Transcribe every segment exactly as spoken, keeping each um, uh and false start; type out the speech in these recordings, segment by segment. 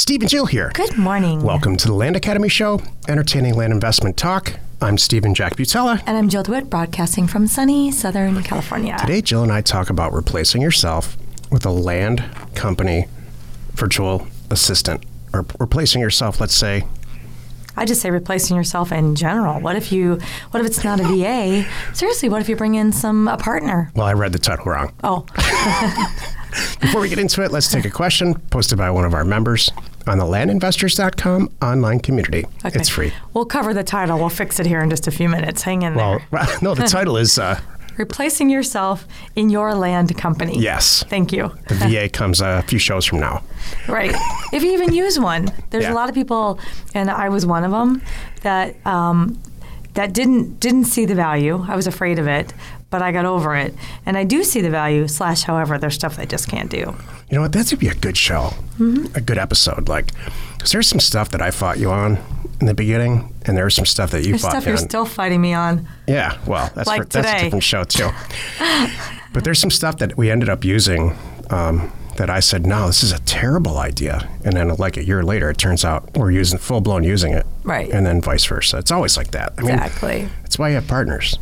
Steve and Jill here. Good morning. Welcome to the Land Academy Show, entertaining land investment talk. I'm Steve and Jack Butella. And I'm Jill DeWitt, broadcasting from sunny Southern California. Today, Jill and I talk about replacing yourself with a land company virtual assistant. Or replacing yourself, let's say. I just say replacing yourself in general. What if you? What if it's not a V A? Seriously, what if you bring in some a partner? Well, I read the title wrong. Oh. Before we get into it, let's take a question posted by one of our members on the land investors dot com online community. Okay. It's free. We'll cover the title. We'll fix it here in just a few minutes. Hang in well, there. No, the title is... Uh, Replacing yourself in your land company. Yes. Thank you. The V A comes a few shows from now. Right. If you even use one. There's Yeah. a lot of people, and I was one of them, that um, that didn't didn't see the value. I was afraid of it, but I got over it. And I do see the value, slash, however, there's stuff they just can't do. You know what? That would be a good show, Mm-hmm. a good episode. Like, because there's some stuff that I fought you on in the beginning, and there's some stuff that you There's fought stuff me you're on. still fighting me on. Yeah, well, that's, Like for, that's a today. different show, too. But there's some stuff that we ended up using um, that I said, no, this is a terrible idea. And then like a year later, it turns out we're using full-blown using it. Right. And then vice versa. It's always like that. I mean, Exactly. that's why you have partners.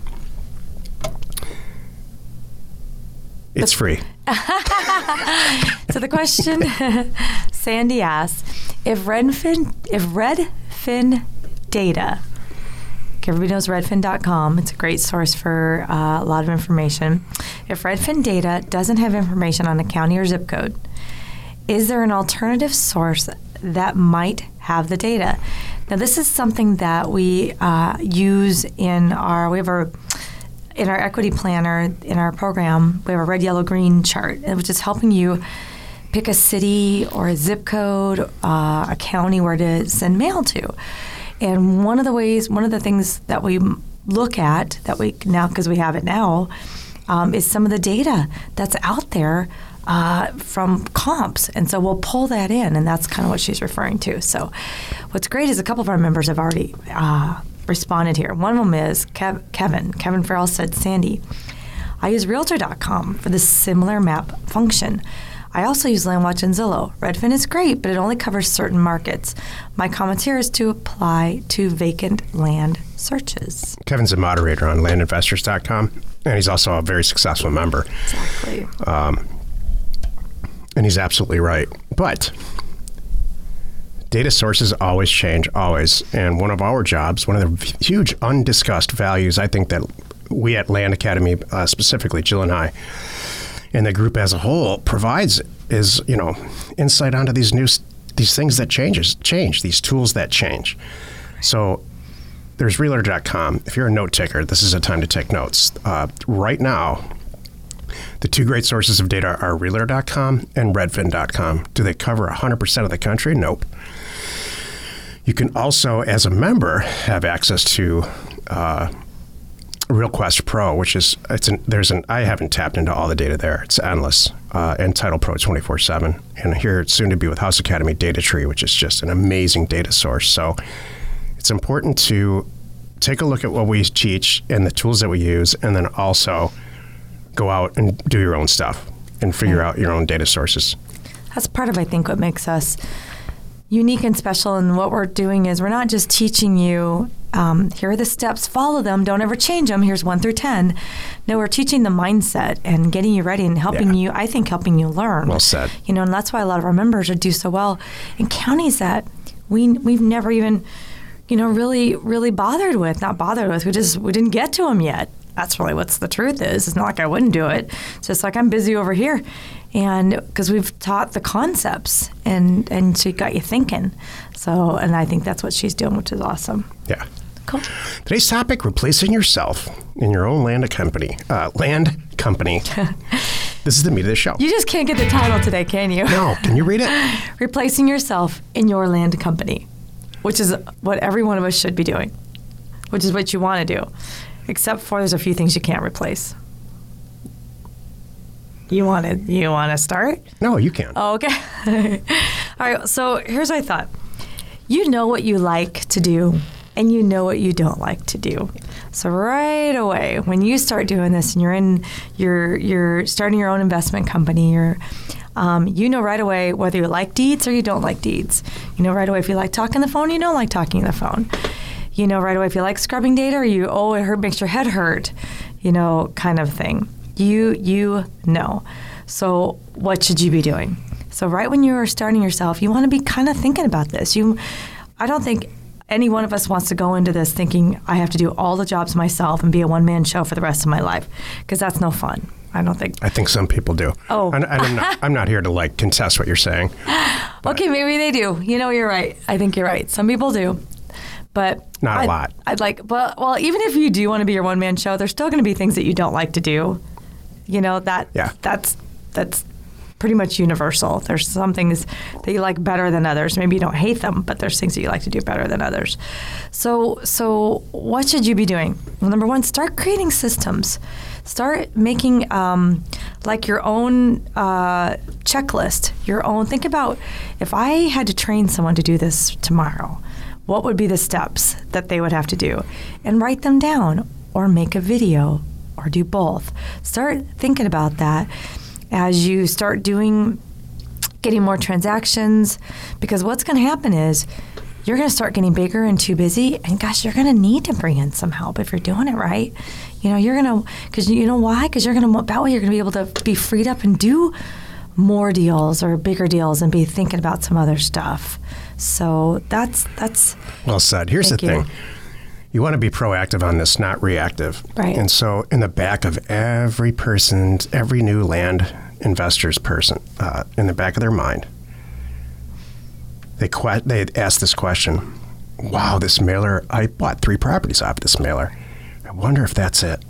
It's free. So the question Sandy asked, if Redfin, if Redfin data, okay, everybody knows redfin dot com, it's a great source for uh, a lot of information. If Redfin data doesn't have information on a county or zip code, is there an alternative source that might have the data? Now, this is something that we uh, use in our, we have a, in our equity planner, in our program, we have a red, yellow, green chart, which is helping you pick a city or a zip code, uh, a county where to send mail to. And one of the ways, one of the things that we look at, that we now, because we have it now, um, is some of the data that's out there uh, from comps. And so we'll pull that in, and that's kind of what she's referring to. So what's great is a couple of our members have already uh, responded here. One of them is Kev- Kevin. Kevin Farrell said, Sandy, I use realtor dot com for the similar map function. I also use LandWatch and Zillow. Redfin is great, but it only covers certain markets. My comment here is to apply to vacant land searches. Kevin's a moderator on land investors dot com, and he's also a very successful member. Exactly. Um, and he's absolutely right. But data sources always change, always. And one of our jobs, one of the huge undiscussed values, I think that we at Land Academy, uh, specifically Jill and I, and the group as a whole provides is, you know, insight onto these new, these things that changes, change, these tools that change. So there's realtor dot com. If you're a note taker, this is a time to take notes. Uh, right now, the two great sources of data are realtor dot com and redfin dot com. Do they cover one hundred percent of the country? Nope. You can also, as a member, have access to uh, RealQuest Pro, which is, it's an, there's an, I haven't tapped into all the data there. It's endless. Uh, and Title Pro twenty-four seven. And here it's soon to be with House Academy Data Tree, which is just an amazing data source. So it's important to take a look at what we teach and the tools that we use, and then also go out and do your own stuff and figure out your own data sources. That's part of, I think, what makes us unique and special. And what we're doing is we're not just teaching you, um, here are the steps, follow them, don't ever change them, here's one through ten. No, we're teaching the mindset and getting you ready and helping Yeah. you, I think, helping you learn. Well said. You know, and that's why a lot of our members are do so well in counties that we, we've never even, you know, really, really bothered with, not bothered with, we just, we didn't get to them yet. That's really what's the truth is. It's not like I wouldn't do it. It's just like I'm busy over here. And because we've taught the concepts and, and she got you thinking. So, and I think that's what she's doing, which is awesome. Yeah. Cool. Today's topic, replacing yourself in your own land company. Uh, land company. This is the meat of the show. You just can't get the title today, can you? No, can you read it? Replacing yourself in your land company, which is what every one of us should be doing, which is what you want to do. Except for there's a few things you can't replace. You want to you want to start? No, you can't. Oh, okay. All right. So here's what I thought. You know what you like to do, and you know what you don't like to do. So right away, when you start doing this, and you're in, you're you're starting your own investment company, you're Um, you know right away whether you like deeds or you don't like deeds. You know right away if you like talking on the phone or you don't like talking on the phone. You know right away if you like scrubbing data or you, oh, it hurt, makes your head hurt, you know, kind of thing. You, you know. So what should you be doing? So right when you are starting yourself, you want to be kind of thinking about this. You, I don't think any one of us wants to go into this thinking I have to do all the jobs myself and be a one-man show for the rest of my life, because that's no fun. I don't think. I think some people do. Oh. And, and I'm, not, I'm not here to like contest what you're saying. But. Okay, maybe they do. You know, you're right. I think you're right. Some people do. But not I'd, a lot. I'd like, well, well, even if you do want to be your one-man show, there's still going to be things that you don't like to do. You know, that yeah. that's that's pretty much universal. There's some things that you like better than others. Maybe you don't hate them, but there's things that you like to do better than others. So, so what should you be doing? Well, number one, start creating systems. Start making um, like your own uh, checklist, your own. Think about if I had to train someone to do this tomorrow, what would be the steps that they would have to do? And write them down or make a video or do both. Start thinking about that as you start doing, getting more transactions, because what's going to happen is you're going to start getting bigger and too busy, and gosh, you're going to need to bring in some help if you're doing it right. You know, you're going to, because you know why? Because you're going to, that way you're going to be able to be freed up and do more deals or bigger deals and be thinking about some other stuff. So that's, that's. Well said. Here's the thing. You. You want to be proactive on this, not reactive. Right. And so in the back of every person's, every new land investor's person, uh, in the back of their mind, they que- they ask this question, wow, this mailer, I bought three properties off this mailer. I wonder if that's it.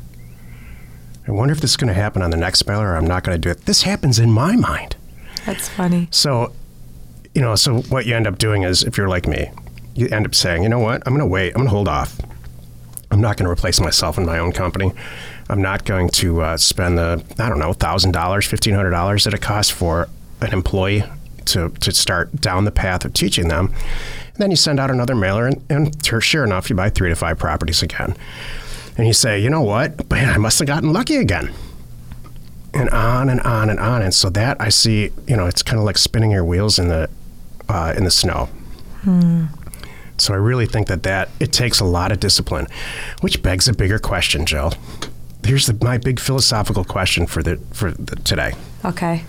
I wonder if this is going to happen on the next mailer or I'm not going to do it. This happens in my mind. That's funny. So, you know, so what you end up doing is, if you're like me, you end up saying, you know what, I'm going to wait. I'm going to hold off. I'm not going to replace myself in my own company. I'm not going to uh, spend the, I don't know, one thousand dollars, fifteen hundred dollars that it costs for an employee to, to start down the path of teaching them. And then you send out another mailer, and, and sure enough, you buy three to five properties again. And you say, you know what, man, I must have gotten lucky again. And on and on and on. And so that I see, you know, it's kind of like spinning your wheels in the uh, in the snow. Hmm. So I really think that, that it takes a lot of discipline, which begs a bigger question, Jill. Here's the, my big philosophical question for the for the, today. Okay.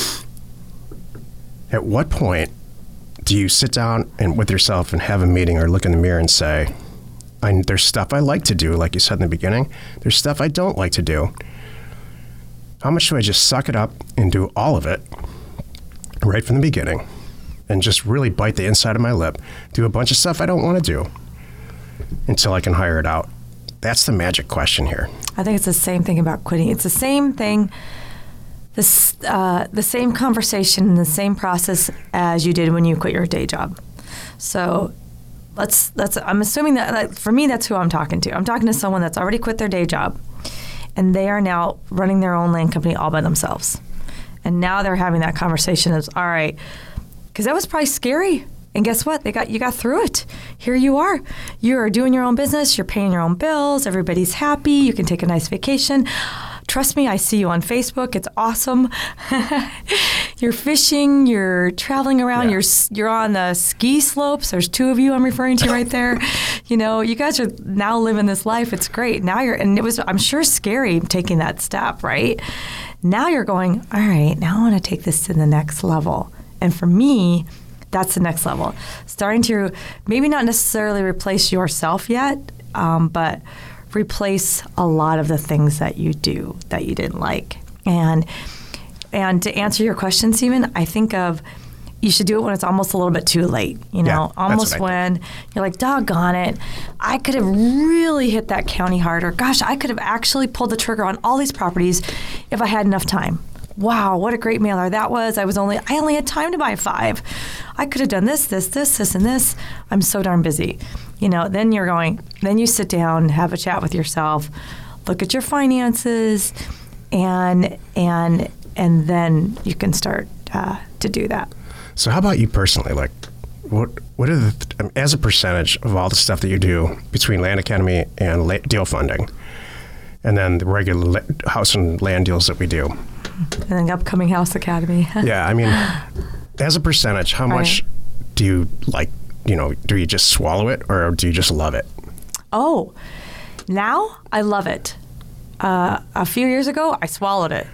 At what point do you sit down and with yourself and have a meeting or look in the mirror and say, I, there's stuff I like to do, like you said in the beginning. There's stuff I don't like to do. How much do I just suck it up and do all of it right from the beginning and just really bite the inside of my lip, do a bunch of stuff I don't want to do until I can hire it out? That's the magic question here. I think it's the same thing about quitting. It's the same thing, this, uh, the same conversation, the same process as you did when you quit your day job. So let's, let's I'm assuming that, like, for me, that's who I'm talking to. I'm talking to someone that's already quit their day job, and they are now running their own land company all by themselves. And now they're having that conversation of, all right, because that was probably scary. And guess what? They got you got through it. Here you are. You are doing your own business. You're paying your own bills. Everybody's happy. You can take a nice vacation. Trust me, I see you on Facebook. It's awesome. You're fishing. You're traveling around. Yeah. You're you're on the ski slopes. There's two of you I'm referring to right there. You know, you guys are now living this life. It's great. Now you're, and it was, I'm sure, scary taking that step, right? Now you're going, all right, now I want to take this to the next level. And for me, that's the next level. Starting to maybe not necessarily replace yourself yet, um, but replace a lot of the things that you do that you didn't like. And and to answer your question, Stephen, I think of you should do it when it's almost a little bit too late. You know, yeah, almost when you're like, doggone it, I could have really hit that county harder. Gosh, I could have actually pulled the trigger on all these properties if I had enough time. Wow, what a great mailer that was. I was only I only had time to buy five. I could have done this, this, this, this, and this. I'm so darn busy. You know, then you're going, then you sit down, have a chat with yourself, look at your finances, and and and then you can start uh, to do that. So how about you personally? Like, what what are the, as a percentage of all the stuff that you do between Land Academy and la- deal funding, and then the regular la- house and land deals that we do? And then upcoming House Academy. Yeah, I mean, as a percentage, how Right. much do you like, you know, do you just swallow it or do you just love it? Oh, now I love it. Uh, a few years ago, I swallowed it.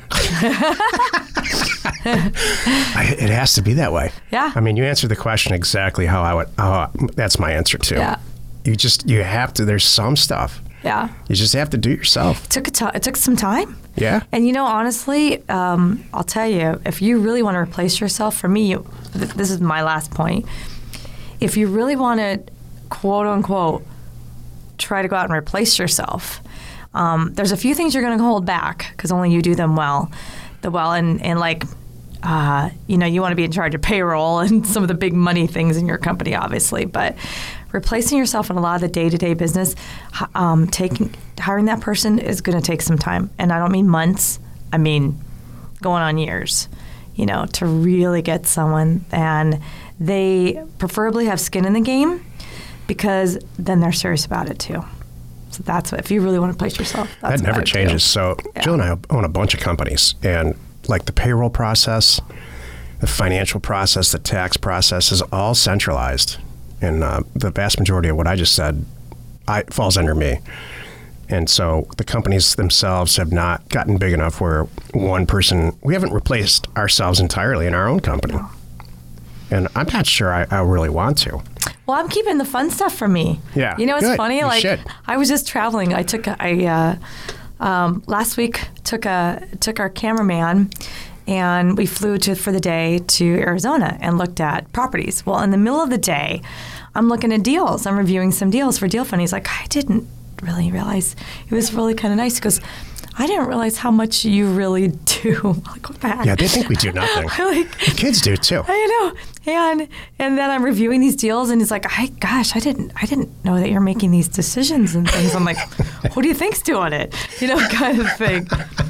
I, it has to be that way. Yeah. I mean, you answered the question exactly how I would, how I, that's my answer too. Yeah. You just, you have to, there's some stuff. Yeah. You just have to do it yourself. It took a t- it took some time. Yeah. And you know, honestly, um, I'll tell you, if you really want to replace yourself, for me, you, th- this is my last point. If you really want to, quote unquote, try to go out and replace yourself, um, there's a few things you're going to hold back because only you do them well. The well, and, and like, uh, you know, you want to be in charge of payroll and some of the big money things in your company, obviously, but replacing yourself in a lot of the day-to-day business, h- um, taking hiring that person is going to take some time, and I don't mean months. I mean going on years. You know, to really get someone, and they preferably have skin in the game, because then they're serious about it too. So that's what, if you really want to place yourself, that's That never what I changes. do. So Yeah. Jill and I own a bunch of companies, and like the payroll process, the financial process, the tax process is all centralized. And uh, the vast majority of what I just said I, falls under me. And so the companies themselves have not gotten big enough where one person, we haven't replaced ourselves entirely in our own company. And I'm not sure I, I really want to. Well, I'm keeping the fun stuff for me. Yeah, You know, it's good. funny. You like should. I was just traveling. I took a, I uh, um, last week took a took our cameraman, and we flew to for the day to Arizona and looked at properties. Well, in the middle of the day, I'm looking at deals. I'm reviewing some deals for Deal Fund. He's like, I didn't really realize it was really kind of nice. He goes, I didn't realize how much you really do. I'm like, what the heck? Yeah, they think we do nothing. I'm like, The kids do too. I know. And and then I'm reviewing these deals, and he's like, I gosh, I didn't I didn't know that you're making these decisions and things. I'm like, who do you think's doing it? You know, kind of thing.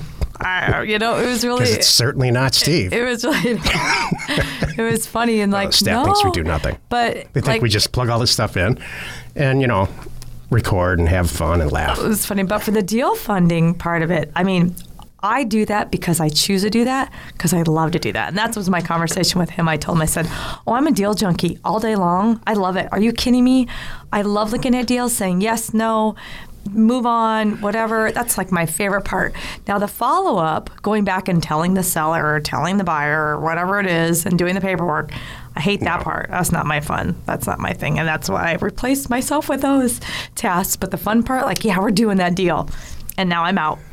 I, you know, it was really. Because it's certainly not Steve. It was really. It was funny and like Uh, staff no, thinks we do nothing. But They think like, we just plug all this stuff in and, you know, record and have fun and laugh. It was funny, but for the deal funding part of it, I mean, I do that because I choose to do that because I love to do that. And that was my conversation with him. I told him, I said, oh, I'm a deal junkie all day long. I love it. Are you kidding me? I love looking at deals, saying yes, no, move on, whatever. That's like my favorite part. Now, the follow-up, going back and telling the seller or telling the buyer or whatever it is and doing the paperwork, I hate that part. That's not my fun. That's not my thing. And that's why I replaced myself with those tasks. But the fun part, like, yeah, we're doing that deal. And now I'm out.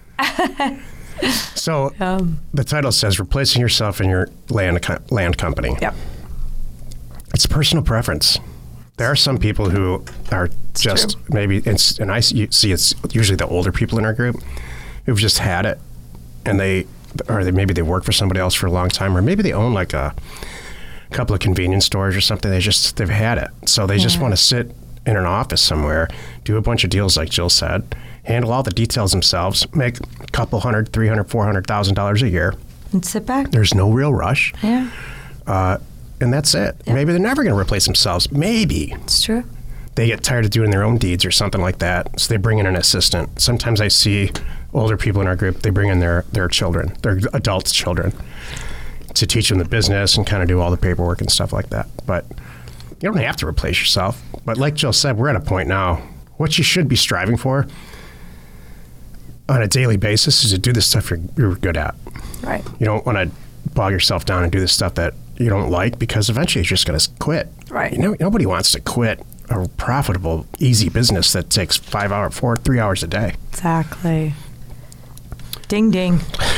So Um, the title says replacing yourself in your land co- land company. Yep. It's personal preference. There are some people who are just true. maybe, it's, and I see see it's usually the older people in our group who've just had it, and they, or they, maybe they work for somebody else for a long time, or maybe they own like a couple of convenience stores or something. They just, they've had it. So they just Yeah. want to sit in an office somewhere, do a bunch of deals like Jill said, handle all the details themselves, make a couple hundred, three hundred, four hundred thousand dollars a year. And sit back. There's no real rush. Yeah, Uh, and that's it. Yeah. Maybe they're never going to replace themselves. Maybe it's true. they get tired of doing their own deeds or something like that, so they bring in an assistant. Sometimes I see older people in our group, they bring in their, their children, their adult children, to teach them the business and kind of do all the paperwork and stuff like that. But you don't have to replace yourself. But like Jill said, we're at a point now, what you should be striving for on a daily basis is to do the stuff you're, you're good at. Right. You don't want to bog yourself down and do the stuff that you don't like, because eventually you're just going to quit. Right. You know, nobody wants to quit a profitable, easy business that takes five hours, four, three hours a day. Exactly. Ding, ding.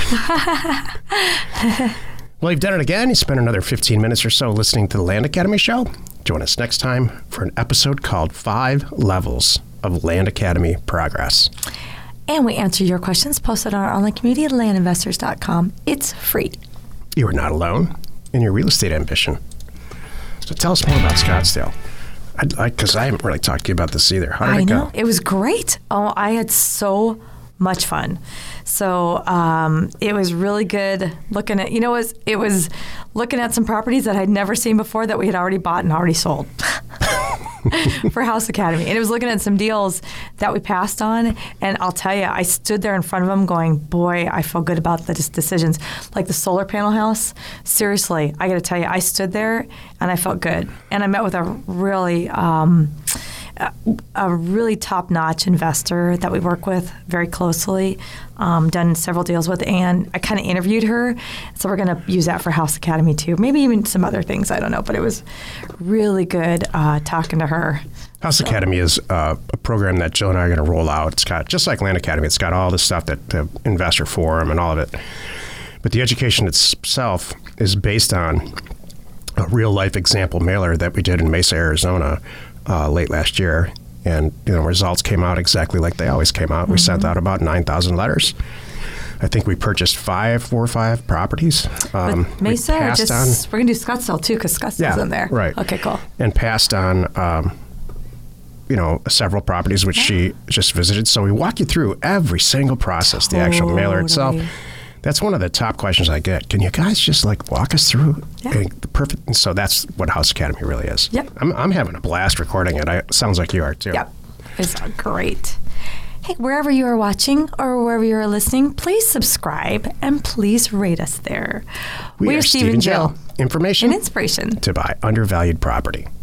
Well, you've done it again. You spent another fifteen minutes or so listening to the Land Academy Show. Join us next time for an episode called Five Levels of Land Academy Progress. And we answer your questions posted on our online community at land investors dot com. It's free. You are not alone in your real estate ambition. So tell us more about Scottsdale. I'd like, because I haven't really talked to you about this either. How did I it know. go? It was great. Oh, I had so much fun. So um, it was really good looking at, you know, it was, it was looking at some properties that I'd never seen before that we had already bought and already sold. for House Academy. And it was looking at some deals that we passed on. And I'll tell you, I stood there in front of them going, boy, I feel good about the decisions. Like the solar panel house. Seriously, I got to tell you, I stood there and I felt good. And I met with a really... Um, a really top-notch investor that we work with very closely, um, done several deals with, and I kind of interviewed her. So we're going to use that for House Academy too. Maybe even some other things, I don't know. But it was really good uh, talking to her. House so. Academy is uh, a program that Jill and I are going to roll out. It's got, just like Land Academy, it's got all the stuff that the investor forum and all of it. But the education itself is based on a real-life example mailer that we did in Mesa, Arizona, Uh, late last year, and you know results came out exactly like they always came out. Mm-hmm. We sent out about nine thousand letters. I think we purchased five, four or five properties. Um, Mesa, we or just on, we're gonna do Scottsdale too, because Scottsdale's yeah, in there. Right. Okay, cool. And passed on, um, you know, several properties which yeah. she just visited. So we walk you through every single process, the actual totally. mailer itself. That's one of the top questions I get. Can you guys just like walk us through yeah. the perfect? And so that's what House Academy really is. Yep. I'm, I'm having a blast recording it. I, it sounds like you are too. Yep. It's great. Hey, wherever you are watching or wherever you are listening, please subscribe and please rate us there. We We're are Steve and Jill. Information and inspiration to buy undervalued property.